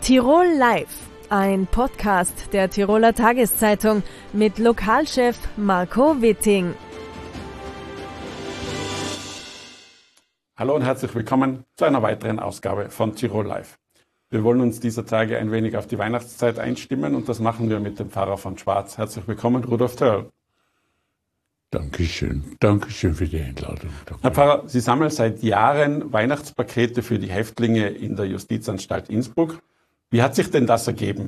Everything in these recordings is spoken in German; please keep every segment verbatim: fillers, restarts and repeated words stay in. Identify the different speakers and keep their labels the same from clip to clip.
Speaker 1: Tirol Live, ein Podcast der Tiroler Tageszeitung mit Lokalchef Marco Witting.
Speaker 2: Hallo und herzlich willkommen zu einer weiteren Ausgabe von Tirol Live. Wir wollen uns dieser Tage ein wenig auf die Weihnachtszeit einstimmen und das machen wir mit dem Pfarrer von Schwarz. Herzlich willkommen, Rudolf Törl.
Speaker 3: Dankeschön. Dankeschön für die Einladung. Danke.
Speaker 2: Herr Pfarrer, Sie sammeln seit Jahren Weihnachtspakete für die Häftlinge in der Justizanstalt Innsbruck. Wie hat sich denn das ergeben?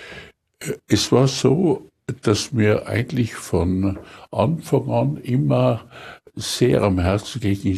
Speaker 3: Es war so, dass mir eigentlich von Anfang an immer sehr am Herzen ging,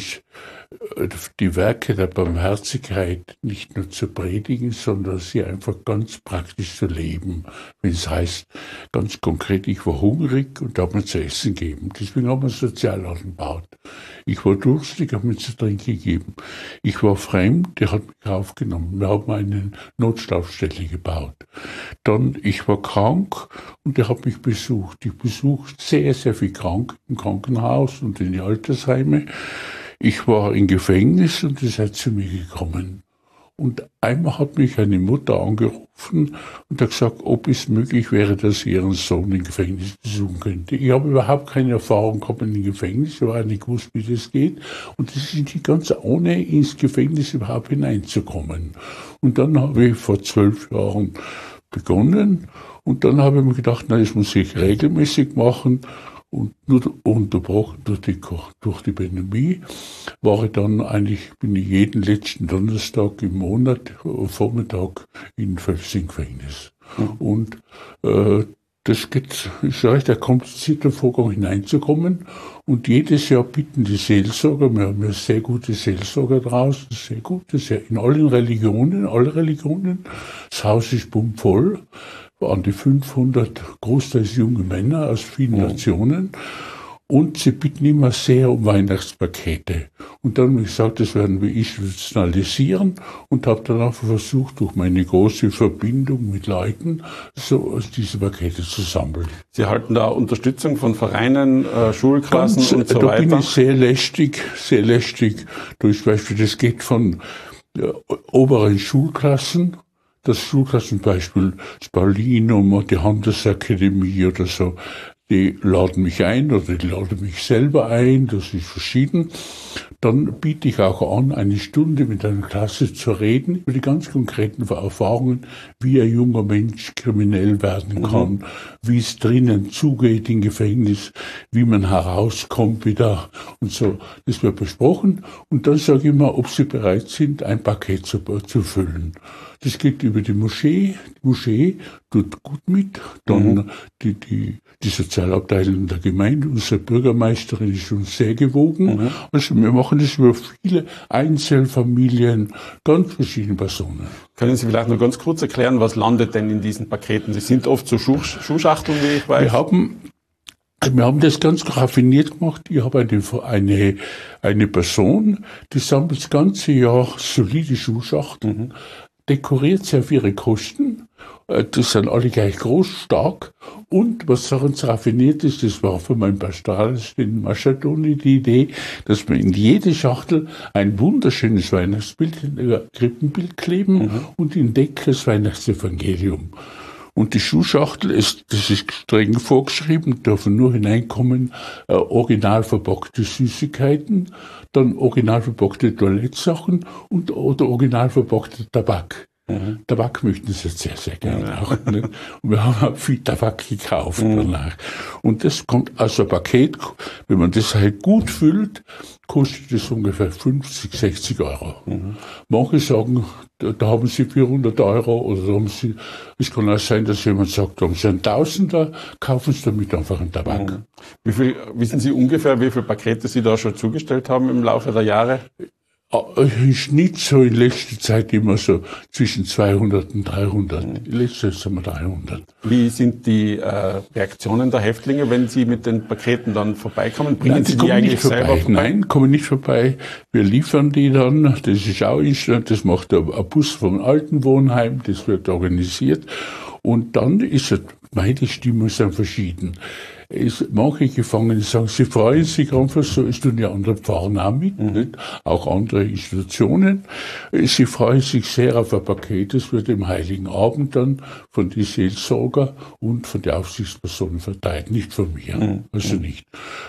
Speaker 3: die Werke der Barmherzigkeit nicht nur zu predigen, sondern sie einfach ganz praktisch zu leben. Wenn es heißt, ganz konkret, ich war hungrig und habe mir zu essen gegeben. Deswegen haben wir einen Sozialladen gebaut. Ich war durstig, habe mir zu trinken gegeben. Ich war fremd, der hat mich aufgenommen. Wir haben eine Notschlafstelle gebaut. Dann, ich war krank und der hat mich besucht. Ich besuchte sehr, sehr viel krank im Krankenhaus und in die Altersheime. Ich war im Gefängnis und ihr seid zu mir gekommen. Und einmal hat mich eine Mutter angerufen und hat gesagt, ob es möglich wäre, dass sie ihren Sohn im Gefängnis besuchen könnte. Ich habe überhaupt keine Erfahrung gehabt in dem Gefängnis, ich habe nicht gewusst, wie das geht. Und das ist nicht ganz ohne, ins Gefängnis überhaupt hineinzukommen. Und dann habe ich vor zwölf Jahren begonnen und dann habe ich mir gedacht, na, das muss ich regelmäßig machen. Und nur unterbrochen durch die, durch die Pandemie war ich dann eigentlich, bin ich jeden letzten Donnerstag im Monat, Vormittag in Völzing Gefängnis. Mhm. Und äh, das geht, ist recht ein komplizierter Vorgang hineinzukommen. Und jedes Jahr bitten die Seelsorger, wir haben ja sehr gute Seelsorger draußen, sehr gute, sehr, in allen Religionen, alle Religionen. Das Haus ist bummvoll. An die fünfhundert, großteils junge Männer aus vielen oh. Nationen. Und sie bitten immer sehr um Weihnachtspakete. Und dann habe ich gesagt, das werden wir institutionalisieren und habe dann auch versucht, durch meine große Verbindung mit Leuten, so diese Pakete zu sammeln.
Speaker 2: Sie halten da Unterstützung von Vereinen, äh, Schulklassen
Speaker 3: Ganz,
Speaker 2: und so
Speaker 3: da
Speaker 2: weiter?
Speaker 3: Da bin ich sehr lästig, sehr lästig. Durch Beispiel, das geht von äh, oberen Schulklassen, das Schulklassenbeispiel, das Paulinum, die Handelsakademie oder so, die laden mich ein oder die laden mich selber ein, das ist verschieden. Dann biete ich auch an, eine Stunde mit einer Klasse zu reden über die ganz konkreten Erfahrungen, wie ein junger Mensch kriminell werden kann, mhm. wie es drinnen zugeht im Gefängnis, wie man herauskommt wieder und so. Das wird besprochen und dann sage ich immer, ob sie bereit sind, ein Paket zu, zu füllen. Das geht über die Moschee. Die Moschee tut gut mit. Dann mhm. die, die, die Sozialabteilung der Gemeinde, unsere Bürgermeisterin ist uns sehr gewogen. Mhm. Also wir machen das über viele Einzelfamilien, ganz verschiedene Personen.
Speaker 2: Können Sie vielleicht nur ganz kurz erklären, was landet denn in diesen Paketen? Sie sind oft so Schuh, Schuhschachteln, wie ich weiß.
Speaker 3: Wir haben Wir haben das ganz raffiniert gemacht. Ich habe eine, eine, eine Person, die sammelt das ganze Jahr solide Schuhschachteln, mhm. dekoriert sie auf ihre Kosten. Das sind alle gleich groß, stark. Und was ganz raffiniert ist, das war von meinem Pastoralist in Maschadoni die Idee, dass wir in jede Schachtel ein wunderschönes Weihnachtsbild, ein Krippenbild kleben mhm. und in Deckel das Weihnachtsevangelium. Und die Schuhschachtel ist, das ist streng vorgeschrieben, dürfen nur hineinkommen äh, original verpackte Süßigkeiten, dann original verpackte Toilettsachen und oder original verpackte Tabak. Mhm. Tabak möchten sie sehr, sehr gerne ja. auch. Ne? Und wir haben auch viel Tabak gekauft mhm. danach. Und das kommt als ein Paket, wenn man das halt gut füllt, kostet es ungefähr fünfzig, sechzig Euro. Mhm. Manche sagen, da, da haben sie vierhundert Euro oder da haben sie, es kann auch sein, dass jemand sagt, da haben sie einen Tausender, kaufen sie damit einfach einen Tabak.
Speaker 2: Mhm. Wie viel, wissen Sie ungefähr, wie viele Pakete Sie da schon zugestellt haben im Laufe der Jahre?
Speaker 3: Im Schnitt so in letzter Zeit immer so zwischen zweihundert und dreihundert. Mhm. In letzter Zeit sind wir dreihundert.
Speaker 2: Wie sind die äh, Reaktionen der Häftlinge, wenn sie mit den Paketen dann vorbeikommen? Bringen
Speaker 3: Nein,
Speaker 2: Sie
Speaker 3: die,
Speaker 2: die eigentlich
Speaker 3: nicht vorbei.
Speaker 2: selber vorbei?
Speaker 3: Nein, kommen nicht vorbei. Wir liefern die dann. Das ist auch instant. Das macht ein Bus vom alten Wohnheim. Das wird organisiert. Und dann ist es, meine Stimmung sind verschieden. ist, manche Gefangene sagen, sie freuen sich einfach so, es tun ja andere Pfarrer auch mit, mhm. nicht? Auch andere Institutionen. Sie freuen sich sehr auf ein Paket, das wird im Heiligen Abend dann von den Seelsorger und von der Aufsichtsperson verteilt, nicht von mir, mhm. also nicht.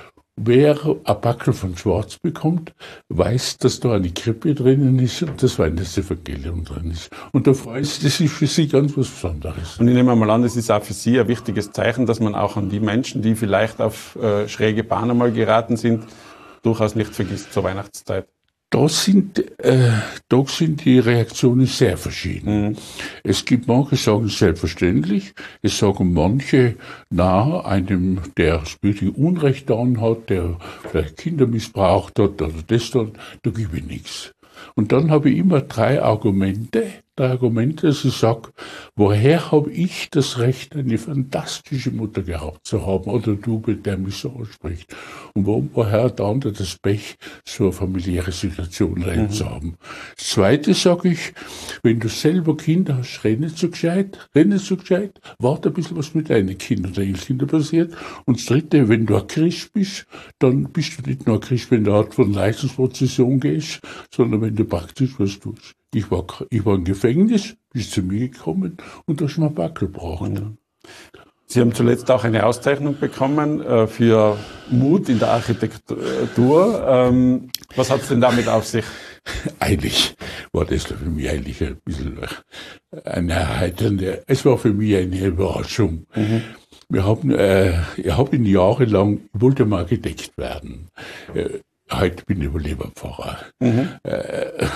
Speaker 3: Wer ein Backel von Schwarz bekommt, weiß, dass da eine Krippe drinnen ist und das Weihnachtsevangelium drin ist. Und da freut sich, das ist für sie ganz was Besonderes.
Speaker 2: Und ich nehme mal an, das ist auch für Sie ein wichtiges Zeichen, dass man auch an die Menschen, die vielleicht auf äh, schräge Bahn einmal geraten sind, durchaus nicht vergisst zur Weihnachtszeit.
Speaker 3: Da sind, äh, da sind die Reaktionen sehr verschieden. Mhm. Es gibt manche, die sagen selbstverständlich, es sagen manche, na, einem, der wirklich Unrecht getan hat, der vielleicht Kinder missbraucht hat oder das dann, da gebe ich nichts. Und dann habe ich immer drei Argumente, drei Argumente, dass ich sage, woher habe ich das Recht, eine fantastische Mutter gehabt zu haben, oder du, der mich so anspricht. Und wo, woher hat der andere das Pech, so eine familiäre Situation rein mhm. zu haben. Das Zweite sage ich, wenn du selber Kinder hast, renn nicht so gescheit, renn nicht so gescheit, warte ein bisschen, was mit deinen Kindern oder Enkelkindern passiert. Und das Dritte, wenn du ein Christ bist, dann bist du nicht nur ein Christ, wenn du eine Art von Leistungsprozession gehst, sondern wenn du praktisch was tust. Ich war, ich war im Gefängnis, bis zu mir gekommen und da hast du mir einen Backel gebracht. Mhm.
Speaker 2: Sie haben zuletzt auch eine Auszeichnung bekommen äh, für Mut in der Architektur. Ähm, was hat es denn damit auf sich?
Speaker 3: Eigentlich war das für mich eigentlich ein bisschen eine erheiternde, es war für mich eine Überraschung. Mhm. Wir haben, äh, ich habe ihn jahrelang, ich wollte mal Architekt werden. Äh, heute bin ich Überleberpfarrer. Mhm. Äh,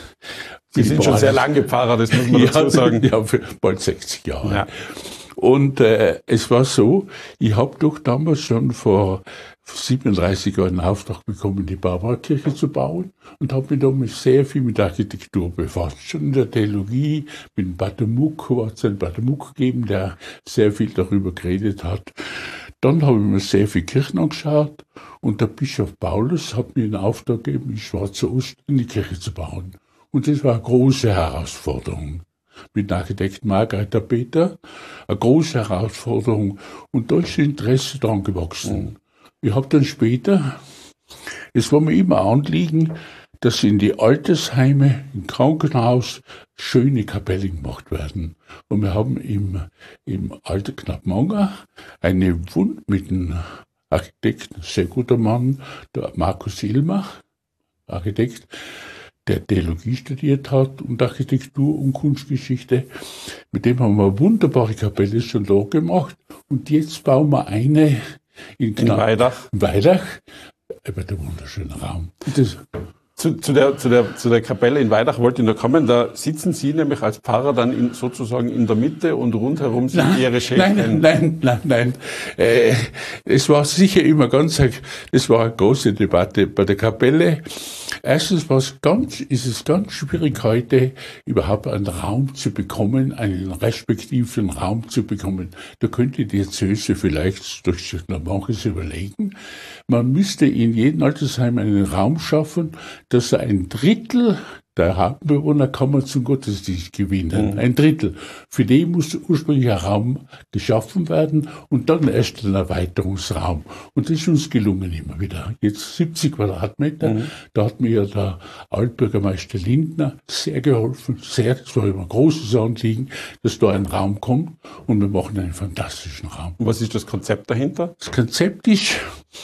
Speaker 2: Sie sind schon sehr lange Pfarrer, das muss man
Speaker 3: ja,
Speaker 2: dazu sagen.
Speaker 3: Ja, für bald sechzig Jahre. Ja. Und äh, es war so, ich habe doch damals schon vor siebenunddreißig Jahren einen Auftrag bekommen, die Barbarakirche zu bauen und habe mich damals sehr viel mit Architektur befasst. Schon in der Theologie, mit Pater Muck, hat es einen Pater Muck gegeben, der sehr viel darüber geredet hat. Dann habe ich mir sehr viele Kirchen angeschaut und der Bischof Paulus hat mir einen Auftrag gegeben, in Schwarzer Ost eine Kirche zu bauen. Und das war eine große Herausforderung. Mit dem Architekten Margareta Peter, eine große Herausforderung. Und da ist das Interesse dran gewachsen. Ich habe dann später, es war mir immer ein Anliegen, dass in die Altersheime, im Krankenhaus, schöne Kapellen gemacht werden. Und wir haben im, im Alter Knappmanger eine Wund mit dem Architekten, sehr guter Mann, der Markus Ilmach, Architekt, der Theologie studiert hat und Architektur und Kunstgeschichte. Mit dem haben wir eine wunderbare Kapelle schon da gemacht. Und jetzt bauen wir eine in,
Speaker 2: in Weidach.
Speaker 3: In Weidach. Über den wunderschönen Raum. Das
Speaker 2: zu, zu, der, zu, der, zu der Kapelle in Weidach wollte ich noch kommen. Da sitzen Sie nämlich als Pfarrer dann in, sozusagen in der Mitte und rundherum sind
Speaker 3: nein,
Speaker 2: Ihre Schäfchen.
Speaker 3: Nein, nein, nein, nein. Äh, es war sicher immer ganz, es war eine große Debatte bei der Kapelle. Erstens war es ganz, ist es ganz schwierig heute überhaupt einen Raum zu bekommen, einen respektiven Raum zu bekommen. Da könnte die Diözese vielleicht durch manches überlegen. Man müsste in jedem Altersheim einen Raum schaffen, dass er ein Drittel der Hauptbewohner kann man zum Gottesdienst gewinnen. Mhm. Ein Drittel. Für die muss ursprünglich ein Raum geschaffen werden und dann erst ein Erweiterungsraum. Und das ist uns gelungen immer wieder. Jetzt siebzig Quadratmeter. Mhm. Da hat mir der Altbürgermeister Lindner sehr geholfen. Sehr, das war immer ein großes Anliegen, dass da ein Raum kommt und wir machen einen fantastischen Raum.
Speaker 2: Und was ist das Konzept dahinter?
Speaker 3: Das Konzept ist,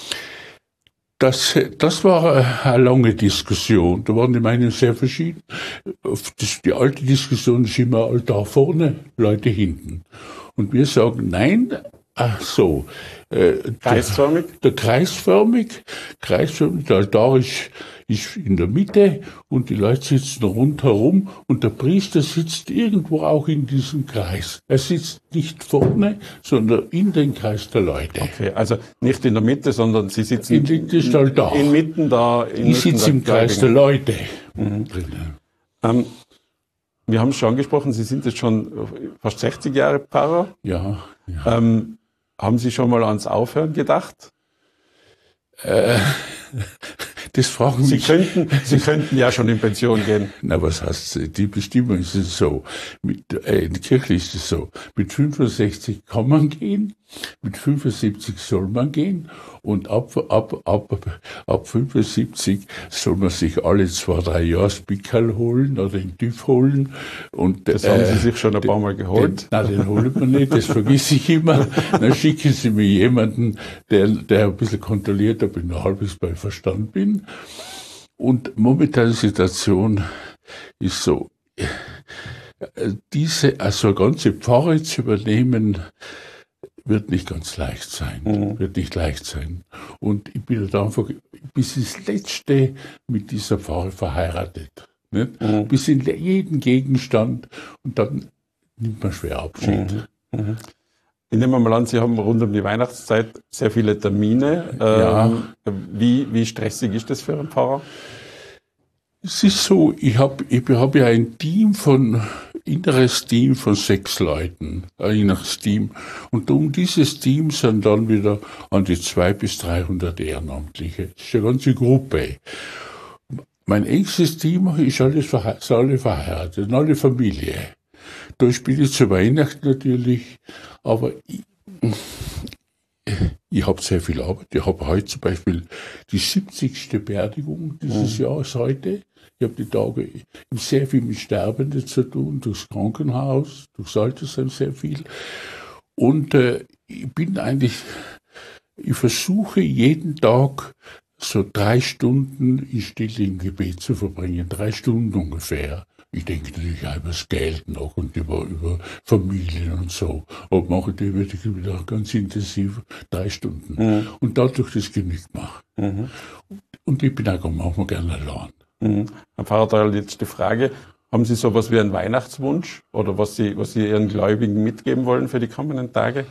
Speaker 3: Das, das war eine lange Diskussion. Da waren die Meinungen sehr verschieden. Das, die alte Diskussion ist immer Altar vorne, Leute hinten. Und wir sagen, nein, ach so. Äh,
Speaker 2: kreisförmig?
Speaker 3: Der, der kreisförmig, kreisförmig, der Altar ist, ist in der Mitte und die Leute sitzen rundherum und der Priester sitzt irgendwo auch in diesem Kreis. Er sitzt nicht vorne, sondern in den Kreis der Leute.
Speaker 2: Okay, also nicht in der Mitte, sondern Sie sitzen
Speaker 3: in, in, in, Altar.
Speaker 2: inmitten da.
Speaker 3: In ich sitze im Kreis der Leute. Mhm.
Speaker 2: Ähm, wir haben es schon angesprochen, Sie sind jetzt schon fast sechzig Jahre Pfarrer.
Speaker 3: Ja. ja.
Speaker 2: Ähm, haben Sie schon mal ans Aufhören gedacht?
Speaker 3: Äh, das fragen
Speaker 2: Sie
Speaker 3: mich.
Speaker 2: könnten, Sie könnten ja schon in Pension gehen.
Speaker 3: Na, was heißt, die Bestimmung ist es so. Mit, äh, in der Kirche ist es so. Mit fünfundsechzig kann man gehen, mit fünfundsiebzig soll man gehen und ab, ab, ab, ab fünfundsiebzig soll man sich alle zwei, drei Jahre das Pickerl holen oder den TÜV holen. Und,
Speaker 2: Das haben Sie sich schon ein paar Mal geholt.
Speaker 3: Den, nein, den holt man nicht, das vergesse ich immer. Dann schicken Sie mir jemanden, der, der ein bisschen kontrolliert, ob ich noch halbwegs bei Verstand bin. Und momentane Situation ist so, diese, also eine ganze Pfarre zu übernehmen, wird nicht ganz leicht sein, mhm. wird nicht leicht sein. Und ich bin da einfach bis ins Letzte mit dieser Pfarre verheiratet. Nicht? Mhm. Bis in jeden Gegenstand und dann nimmt man schwer Abschied.
Speaker 2: Mhm. Mhm. Ich nehme mal an, Sie haben rund um die Weihnachtszeit sehr viele Termine.
Speaker 3: Ja.
Speaker 2: Ähm, wie, wie stressig ist das für einen Pfarrer?
Speaker 3: Es ist so, ich habe ich hab ja ein Team von, inneres Team von sechs Leuten, ein inneres Team. Und um dieses Team sind dann wieder an die zweihundert bis dreihundert Ehrenamtliche. Das ist eine ganze Gruppe. Mein engstes Team ist alles verhe- ist alle verheiratet, alle Familie. Da spiele ich zu Weihnachten natürlich, aber ich, ich habe sehr viel Arbeit. Ich habe heute zum Beispiel die siebzigste Beerdigung dieses mhm. Jahres heute. Ich habe die Tage sehr viel mit Sterbenden zu tun, durchs Krankenhaus, durchs Altersheim sehr viel. Und äh, ich bin eigentlich, ich versuche jeden Tag so drei Stunden in stillen Gebet zu verbringen, drei Stunden ungefähr. Ich denke natürlich auch über das Geld noch und über, über Familien und so. Aber mache die wirklich wieder ganz intensiv drei Stunden. Mhm. Und dadurch das genügt mache. Mhm. Und ich bin auch manchmal gerne allein.
Speaker 2: Mhm. Herr Pfarrer Treuerl, jetzt die Frage, haben Sie sowas wie einen Weihnachtswunsch oder was Sie, was Sie Ihren Gläubigen mitgeben wollen für die kommenden Tage?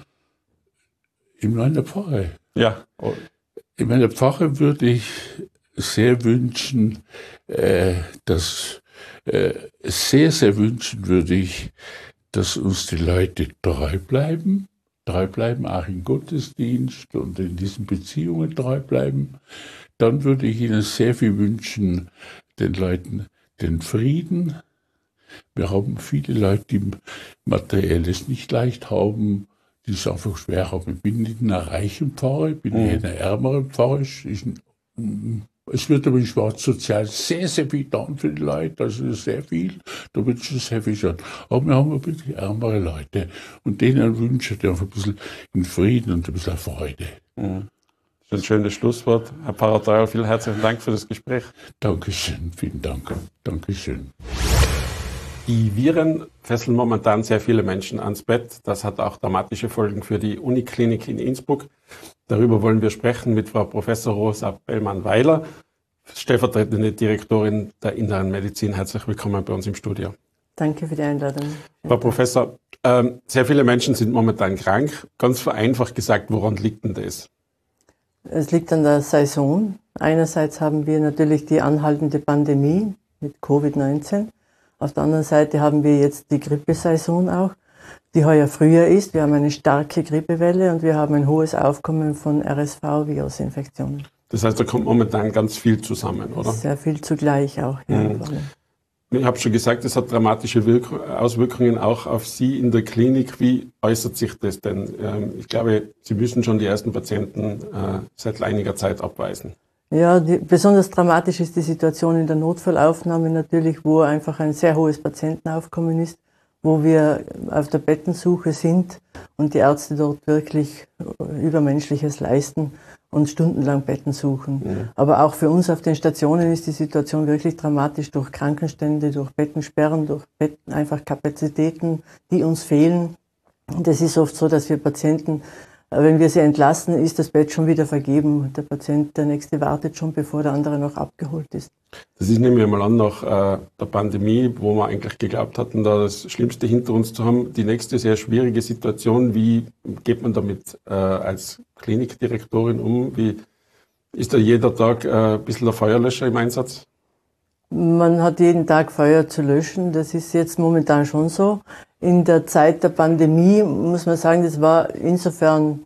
Speaker 3: In meiner Pfarre?
Speaker 2: Ja.
Speaker 3: In meiner Pfarre würde ich sehr wünschen, äh, dass, äh, sehr, sehr wünschen würde ich, dass uns die Leute treu bleiben, treu bleiben, auch im Gottesdienst und in diesen Beziehungen treu bleiben. Dann würde ich ihnen sehr viel wünschen, den Leuten den Frieden. Wir haben viele Leute, die Materielles nicht leicht haben, die es einfach schwer haben. Ich bin nicht in einer reichen Pfarre, ich bin mhm. eher in einer ärmeren Pfarre. Ich, es wird aber in Schwarz sozial sehr, sehr viel getan für die Leute, also sehr viel. Da wird schon sehr viel schon. Aber wir haben wirklich ärmere Leute und denen wünsche ich einfach ein bisschen in Frieden und ein bisschen Freude.
Speaker 2: Mhm. Das ist ein schönes Schlusswort. Herr Pfarrer Treuerl, vielen herzlichen Dank für das Gespräch.
Speaker 3: Dankeschön, vielen Dank. Dankeschön.
Speaker 2: Die Viren fesseln momentan sehr viele Menschen ans Bett. Das hat auch dramatische Folgen für die Uniklinik in Innsbruck. Darüber wollen wir sprechen mit Frau Professor Rosa Bellmann-Weiler, stellvertretende Direktorin der Inneren Medizin. Herzlich willkommen bei uns im Studio.
Speaker 4: Danke für die Einladung.
Speaker 2: Frau Professor, ähm, sehr viele Menschen sind momentan krank. Ganz vereinfacht gesagt, woran liegt denn das?
Speaker 4: Es liegt an der Saison. Einerseits haben wir natürlich die anhaltende Pandemie mit Covid neunzehn. Auf der anderen Seite haben wir jetzt die Grippesaison auch, die heuer früher ist. Wir haben eine starke Grippewelle und wir haben ein hohes Aufkommen von R S V-Virusinfektionen.
Speaker 2: Das heißt, da kommt momentan ganz viel zusammen, oder?
Speaker 4: Sehr viel zugleich auch. Ja,
Speaker 2: mhm. Ich habe schon gesagt, es hat dramatische Wirk- Auswirkungen auch auf Sie in der Klinik. Wie äußert sich das denn? Ähm, ich glaube, Sie müssen schon die ersten Patienten äh, seit einiger Zeit abweisen.
Speaker 4: Ja, die, besonders dramatisch ist die Situation in der Notfallaufnahme natürlich, wo einfach ein sehr hohes Patientenaufkommen ist, wo wir auf der Bettensuche sind und die Ärzte dort wirklich Übermenschliches leisten und stundenlang Betten suchen. Mhm. Aber auch für uns auf den Stationen ist die Situation wirklich dramatisch durch Krankenstände, durch Bettensperren, durch Betten, einfach Kapazitäten, die uns fehlen. Und es ist oft so, dass wir Patienten, wenn wir sie entlassen, ist das Bett schon wieder vergeben. Der Patient, der nächste wartet schon, bevor der andere noch abgeholt ist.
Speaker 2: Das ist, nehmen wir mal an, nach äh, der Pandemie, wo wir eigentlich geglaubt hatten, da das Schlimmste hinter uns zu haben. Die nächste sehr schwierige Situation, wie geht man damit äh, als Klinikdirektorin um? Wie ist da jeder Tag äh, ein bisschen der Feuerlöscher im Einsatz?
Speaker 4: Man hat jeden Tag Feuer zu löschen, das ist jetzt momentan schon so. In der Zeit der Pandemie muss man sagen, das war insofern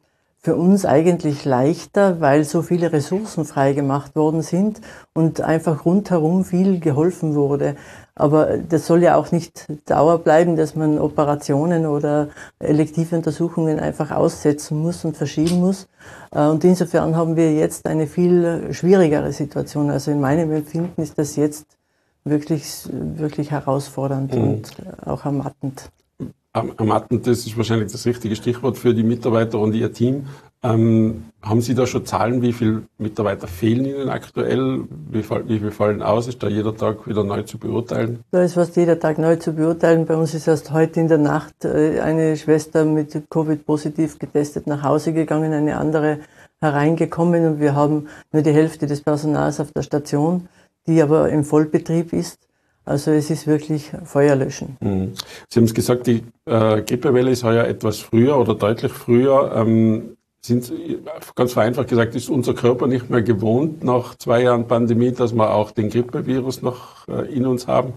Speaker 4: für uns eigentlich leichter, weil so viele Ressourcen freigemacht worden sind und einfach rundherum viel geholfen wurde. Aber das soll ja auch nicht Dauer bleiben, dass man Operationen oder elektive Untersuchungen einfach aussetzen muss und verschieben muss. Und insofern haben wir jetzt eine viel schwierigere Situation. Also in meinem Empfinden ist das jetzt wirklich, wirklich herausfordernd mhm. und auch ermattend.
Speaker 2: Ermattend, das ist wahrscheinlich das richtige Stichwort für die Mitarbeiter und Ihr Team. Ähm, haben Sie da schon Zahlen, wie viele Mitarbeiter fehlen Ihnen aktuell? Wie, wie viel fallen aus? Ist da jeder Tag wieder neu zu beurteilen?
Speaker 4: Da ist fast jeder Tag neu zu beurteilen. Bei uns ist erst heute in der Nacht eine Schwester mit Covid-positiv getestet nach Hause gegangen, eine andere hereingekommen und wir haben nur die Hälfte des Personals auf der Station, die aber im Vollbetrieb ist. Also es ist wirklich Feuerlöschen.
Speaker 2: Mhm. Sie haben es gesagt, die äh, Grippewelle ist heuer etwas früher oder deutlich früher. Ähm, sind, ganz vereinfacht gesagt, ist unser Körper nicht mehr gewohnt nach zwei Jahren Pandemie, dass wir auch den Grippevirus noch äh, in uns haben?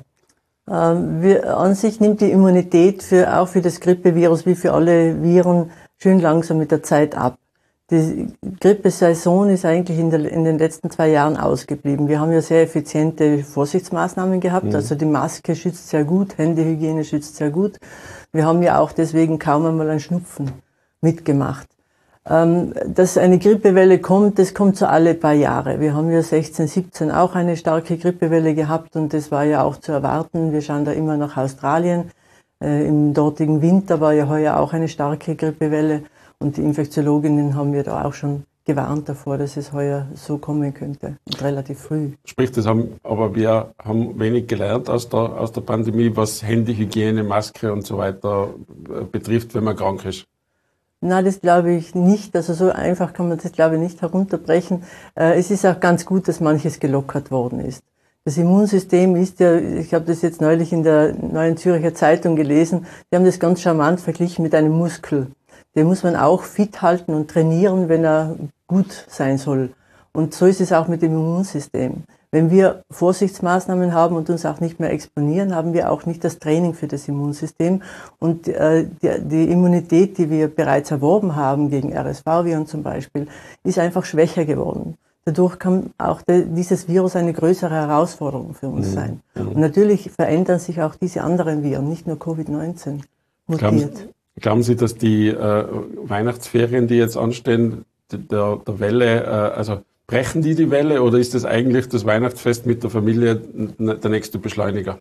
Speaker 4: Ähm, wir, an sich nimmt die Immunität für, auch für das Grippevirus wie für alle Viren schön langsam mit der Zeit ab. Die Grippesaison ist eigentlich in, der, in den letzten zwei Jahren ausgeblieben. Wir haben ja sehr effiziente Vorsichtsmaßnahmen gehabt. Mhm. Also die Maske schützt sehr gut, Händehygiene schützt sehr gut. Wir haben ja auch deswegen kaum einmal einen Schnupfen mitgemacht. Ähm, dass eine Grippewelle kommt, das kommt so alle paar Jahre. Wir haben ja sechzehn, siebzehn auch eine starke Grippewelle gehabt und das war ja auch zu erwarten. Wir schauen da immer nach Australien. Äh, im dortigen Winter war ja heuer auch eine starke Grippewelle. Und die Infektiologinnen haben mir da auch schon gewarnt davor, dass es heuer so kommen könnte. Und relativ früh.
Speaker 2: Sprich, das haben, aber wir haben wenig gelernt aus der, aus der Pandemie, was Händehygiene, Maske und so weiter betrifft, wenn man krank ist.
Speaker 4: Na, das glaube ich nicht. Also so einfach kann man das, glaube ich, nicht herunterbrechen. Es ist auch ganz gut, dass manches gelockert worden ist. Das Immunsystem ist ja, ich habe das jetzt neulich in der Neuen Zürcher Zeitung gelesen, die haben das ganz charmant verglichen mit einem Muskel. Den muss man auch fit halten und trainieren, wenn er gut sein soll. Und so ist es auch mit dem Immunsystem. Wenn wir Vorsichtsmaßnahmen haben und uns auch nicht mehr exponieren, haben wir auch nicht das Training für das Immunsystem. Und äh, die, die Immunität, die wir bereits erworben haben gegen R S V-Viren zum Beispiel, ist einfach schwächer geworden. Dadurch kann auch de, dieses Virus eine größere Herausforderung für uns mhm. sein. Und natürlich verändern sich auch diese anderen Viren, nicht nur Covid neunzehn mutiert.
Speaker 2: Glauben Sie, dass die äh, Weihnachtsferien, die jetzt anstehen, der, der Welle, äh, also brechen die die Welle oder ist das eigentlich das Weihnachtsfest mit der Familie der nächste Beschleuniger?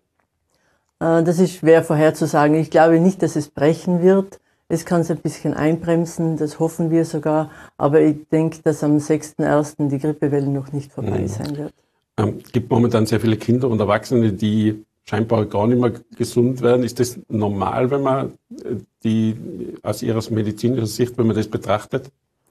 Speaker 4: Äh, das ist schwer vorherzusagen. Ich glaube nicht, dass es brechen wird. Es kann es ein bisschen einbremsen, das hoffen wir sogar. Aber ich denke, dass am sechsten ersten die Grippewelle noch nicht vorbei mhm. sein wird. Es
Speaker 2: ähm, gibt momentan sehr viele Kinder und Erwachsene, die scheinbar gar nicht mehr gesund werden. Ist das normal, wenn man die aus Ihrer medizinischen Sicht, wenn man das betrachtet?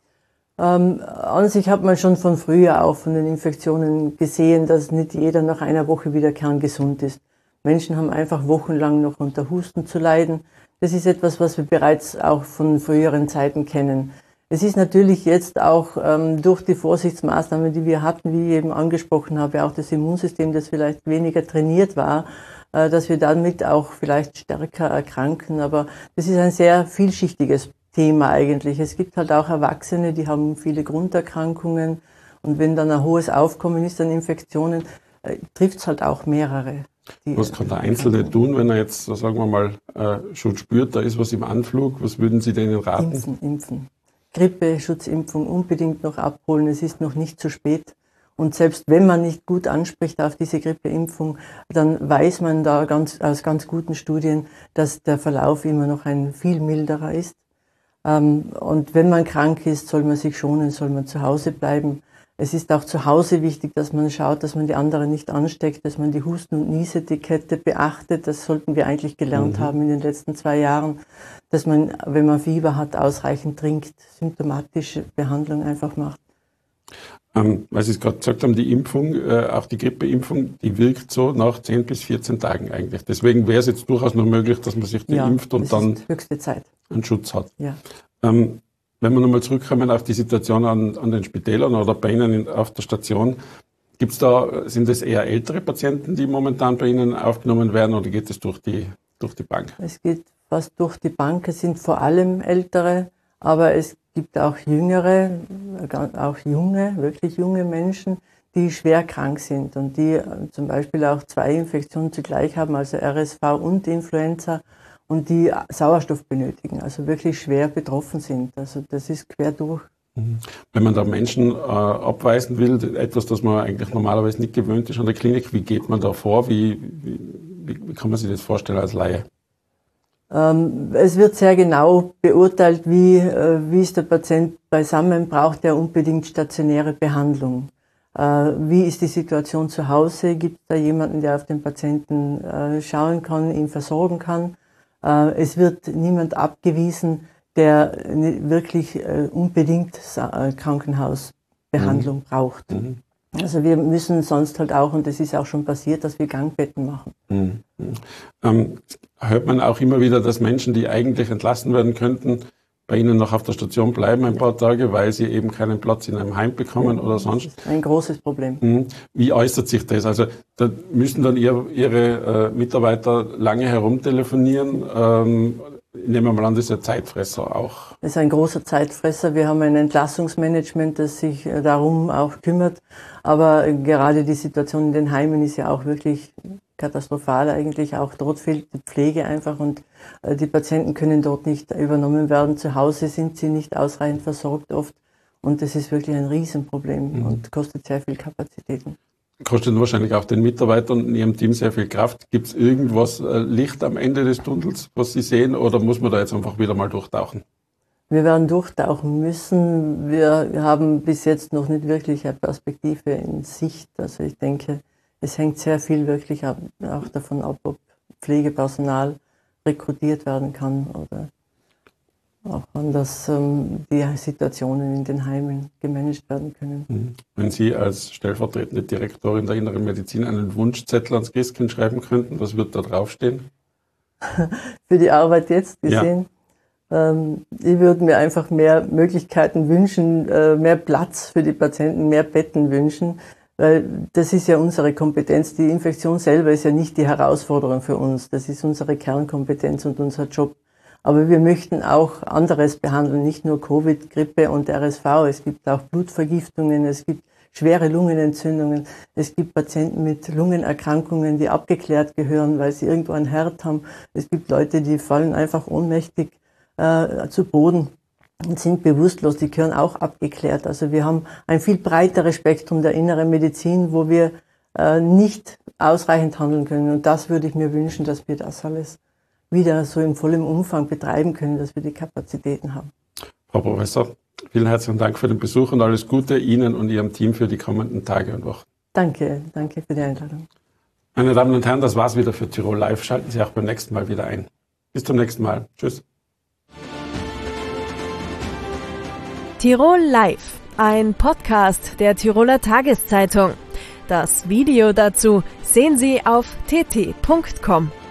Speaker 4: Ähm, an sich hat man schon von früher auch von den Infektionen gesehen, dass nicht jeder nach einer Woche wieder kerngesund ist. Menschen haben einfach wochenlang noch unter Husten zu leiden. Das ist etwas, was wir bereits auch von früheren Zeiten kennen. Es ist natürlich jetzt auch ähm, durch die Vorsichtsmaßnahmen, die wir hatten, wie ich eben angesprochen habe, auch das Immunsystem, das vielleicht weniger trainiert war, äh, dass wir damit auch vielleicht stärker erkranken. Aber das ist ein sehr vielschichtiges Thema eigentlich. Es gibt halt auch Erwachsene, die haben viele Grunderkrankungen. Und wenn dann ein hohes Aufkommen ist an Infektionen, äh, trifft es halt auch mehrere.
Speaker 2: Was kann der Einzelne tun, wenn er jetzt, sagen wir mal, äh, schon spürt, da ist was im Anflug? Was würden Sie denen raten?
Speaker 4: Impfen, impfen. Grippe, Schutzimpfung unbedingt noch abholen. Es ist noch nicht zu spät. Und selbst wenn man nicht gut anspricht auf diese Grippeimpfung, dann weiß man da ganz, aus ganz guten Studien, dass der Verlauf immer noch ein viel milderer ist. Und wenn man krank ist, soll man sich schonen, soll man zu Hause bleiben. Es ist auch zu Hause wichtig, dass man schaut, dass man die anderen nicht ansteckt, dass man die Husten- und Niesetikette beachtet. Das sollten wir eigentlich gelernt mhm. haben in den letzten zwei Jahren, dass man, wenn man Fieber hat, ausreichend trinkt, symptomatische Behandlung einfach macht.
Speaker 2: Ähm, weil Sie es gerade gesagt haben, die Impfung, äh, auch die Grippeimpfung, die wirkt so nach zehn bis vierzehn Tagen eigentlich. Deswegen wäre es jetzt durchaus noch möglich, dass man sich die
Speaker 4: ja,
Speaker 2: impft und
Speaker 4: das
Speaker 2: dann
Speaker 4: ist höchste Zeit.
Speaker 2: einen Schutz hat.
Speaker 4: Ja.
Speaker 2: Ähm, wenn wir nochmal zurückkommen auf die Situation an, an den Spitälern oder bei Ihnen in, auf der Station, gibt's da, sind es eher ältere Patienten, die momentan bei Ihnen aufgenommen werden oder geht es durch die, durch die Bank?
Speaker 4: Es geht fast durch die Bank. Es sind vor allem ältere, aber es gibt auch jüngere, auch junge, wirklich junge Menschen, die schwer krank sind und die zum Beispiel auch zwei Infektionen zugleich haben, also R S V und Influenza, und die Sauerstoff benötigen, also wirklich schwer betroffen sind. Also das ist quer durch.
Speaker 2: Wenn man da Menschen äh, abweisen will, etwas, das man eigentlich normalerweise nicht gewöhnt ist an der Klinik, wie geht man da vor? Wie, wie, wie kann man sich das vorstellen als Laie?
Speaker 4: Ähm, es wird sehr genau beurteilt, wie, äh, wie ist der Patient beisammen, braucht er unbedingt stationäre Behandlung. Äh, wie ist die Situation zu Hause? Gibt es da jemanden, der auf den Patienten äh, schauen kann, ihn versorgen kann? Äh, es wird niemand abgewiesen, der wirklich äh, unbedingt Sa- äh, Krankenhausbehandlung mhm. braucht. Mhm. Also wir müssen sonst halt auch, und das ist auch schon passiert, dass wir Gangbetten machen.
Speaker 2: Mhm. Ähm, hört man auch immer wieder, dass Menschen, die eigentlich entlassen werden könnten, bei Ihnen noch auf der Station bleiben ein paar Tage, weil sie eben keinen Platz in einem Heim bekommen ja, oder sonst?
Speaker 4: Das ist ein großes Problem.
Speaker 2: Mhm. Wie äußert sich das? Also da müssen dann ihr, Ihre äh, Mitarbeiter lange herumtelefonieren. Ähm, Nehmen wir mal an, das ist ein Zeitfresser auch.
Speaker 4: Das ist ein großer Zeitfresser. Wir haben ein Entlassungsmanagement, das sich darum auch kümmert. Aber gerade die Situation in den Heimen ist ja auch wirklich katastrophal eigentlich. Auch dort fehlt die Pflege einfach und die Patienten können dort nicht übernommen werden. Zu Hause sind sie nicht ausreichend versorgt oft. Und das ist wirklich ein Riesenproblem mhm. und kostet sehr viel Kapazitäten.
Speaker 2: Kostet wahrscheinlich auch den Mitarbeitern in Ihrem Team sehr viel Kraft. Gibt es irgendwas äh, Licht am Ende des Tunnels, was Sie sehen, oder muss man da jetzt einfach wieder mal durchtauchen?
Speaker 4: Wir werden durchtauchen müssen. Wir haben bis jetzt noch nicht wirklich eine Perspektive in Sicht. Also ich denke, es hängt sehr viel wirklich auch davon ab, ob Pflegepersonal rekrutiert werden kann oder auch an, dass ähm, die Situationen in den Heimen gemanagt werden können.
Speaker 2: Wenn Sie als stellvertretende Direktorin der Inneren Medizin einen Wunschzettel ans Christkind schreiben könnten, was wird da draufstehen?
Speaker 4: Für die Arbeit jetzt gesehen?
Speaker 2: Ja.
Speaker 4: Ähm, ich würde mir einfach mehr Möglichkeiten wünschen, äh, mehr Platz für die Patienten, mehr Betten wünschen, weil das ist ja unsere Kompetenz. Die Infektion selber ist ja nicht die Herausforderung für uns. Das ist unsere Kernkompetenz und unser Job. Aber wir möchten auch anderes behandeln, nicht nur Covid, Grippe und R S V. Es gibt auch Blutvergiftungen, es gibt schwere Lungenentzündungen, es gibt Patienten mit Lungenerkrankungen, die abgeklärt gehören, weil sie irgendwo ein Herd haben. Es gibt Leute, die fallen einfach ohnmächtig äh, zu Boden und sind bewusstlos, die gehören auch abgeklärt. Also wir haben ein viel breiteres Spektrum der inneren Medizin, wo wir äh, nicht ausreichend handeln können. Und das würde ich mir wünschen, dass wir das alles wieder so im vollen Umfang betreiben können, dass wir die Kapazitäten haben.
Speaker 2: Frau Professor, vielen herzlichen Dank für den Besuch und alles Gute Ihnen und Ihrem Team für die kommenden Tage und Wochen.
Speaker 4: Danke, danke für die Einladung.
Speaker 2: Meine Damen und Herren, das war's wieder für Tirol Live. Schalten Sie auch beim nächsten Mal wieder ein. Bis zum nächsten Mal. Tschüss.
Speaker 1: Tirol Live, ein Podcast der Tiroler Tageszeitung. Das Video dazu sehen Sie auf t t punkt com.